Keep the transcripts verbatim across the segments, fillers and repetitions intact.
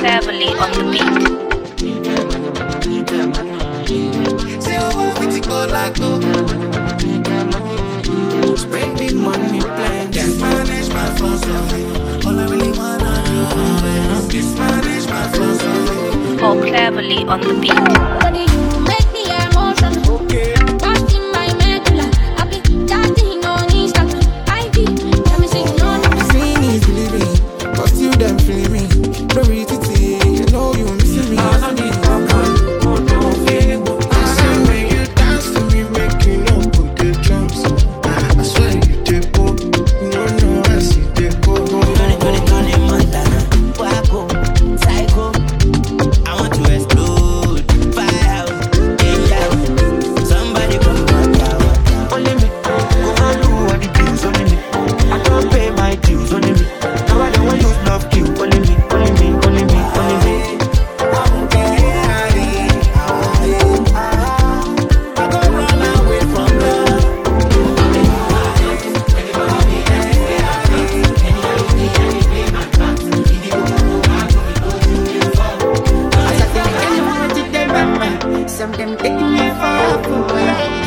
cleverly on the beat. Spending money playing, can't manage my flows. All I really wanna do is manage my flows. More cleverly on the beat. Body, you make me emotion. Okay. Lost in my medulla. I be chatting on Instagram. I be, let me sing on. Seeing is believing, but still them feeling me. No reason to you know you missing me. I don't need no kind, oh no feeling. I say when you dance to me, make you know put the drums. I swear you did go, no no I see they go. Tony, Tony, Tony Montana, Waco, Psycho. I want to explode, firehouse, in-house. Somebody come back out. Only me, go and do what the bills. Only me, I don't pay my dues. Only me, now I don't want use love you. Only me, only me, only me, only me. I go run away from love. Some them taking me far away.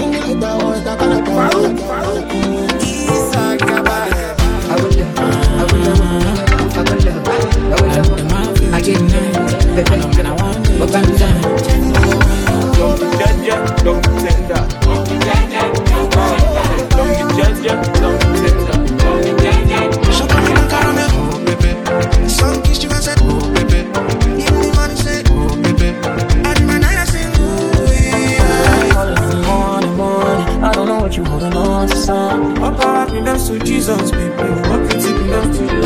I will love, I will love, I will love, I will love. I get nice, baby, but I'm done. Don't be judge, don't be tender. Don't be judge, don't be judge, don't be tender. Don't be judge. Chocolate and caramel, oh baby. Some kiss you and say, oh baby. Even the man say, oh baby. And the man I say, oh yeah. Morning, morning, I don't know what you holding on to, son. What happiness to Jesus, baby? What pretty enough to you?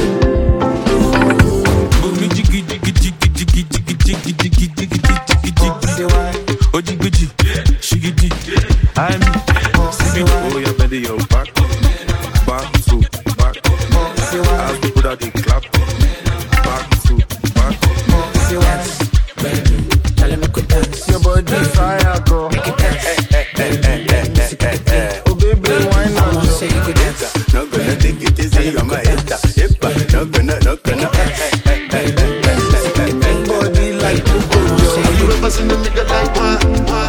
Boomy jiggy jiggy jiggy jiggy jiggy jiggy jiggy jiggy jiggy jiggy. Oh jiggy jiggy, shiggy jiggy. I'm see me oh your body your back, back to back. As we put out the clap, back to back. Baby, tell him I could dance. Your body fire, bro. Make it dance. Oh baby, why I not? wanna say you could dance. Not gonna take it easy, I'm a hitter. Hip, not gonna, not gonna. Body like you go. You ever seen the nigga like what?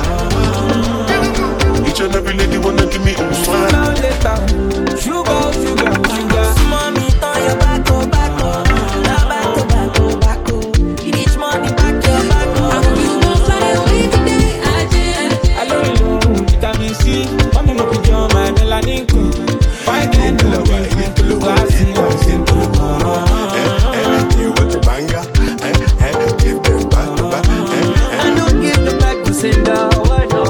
Each and every lady wanna give me a smile. Sugar, sugar, sugar. Mommy, turn your back, oh, back, oh. Now back, oh, back, oh, back, oh. You need money, back, your back, oh. You gon' fly away today, I did. I love you, vitamin C. Mommy, no put your my melanin. Fight and do it. Classy, I'm simple. You want to banger? Give them back to back. I don't give the back to send down. Why not?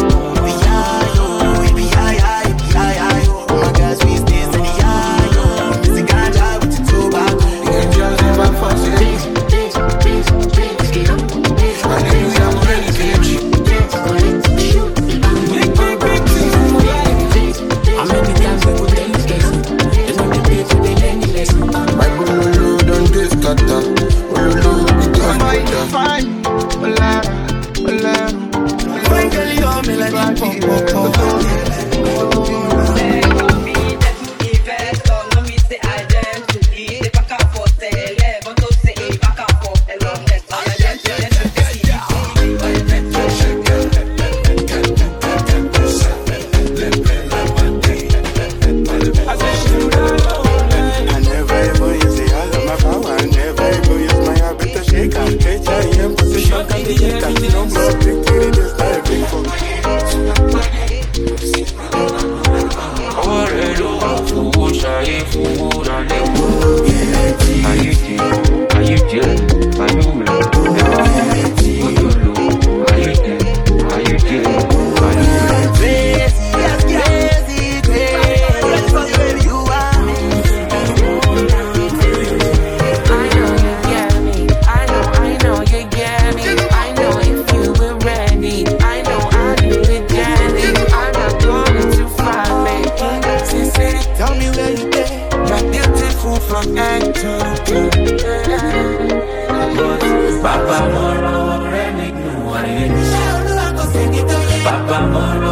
Papa Moro,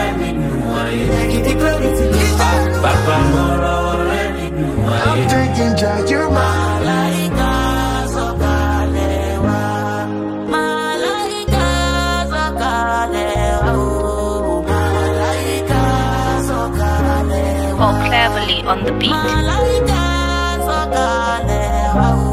Papa Moro, I'm taking charge, you're my light, so on the beat. Malaika sọ̀kalẹ̀ wá o.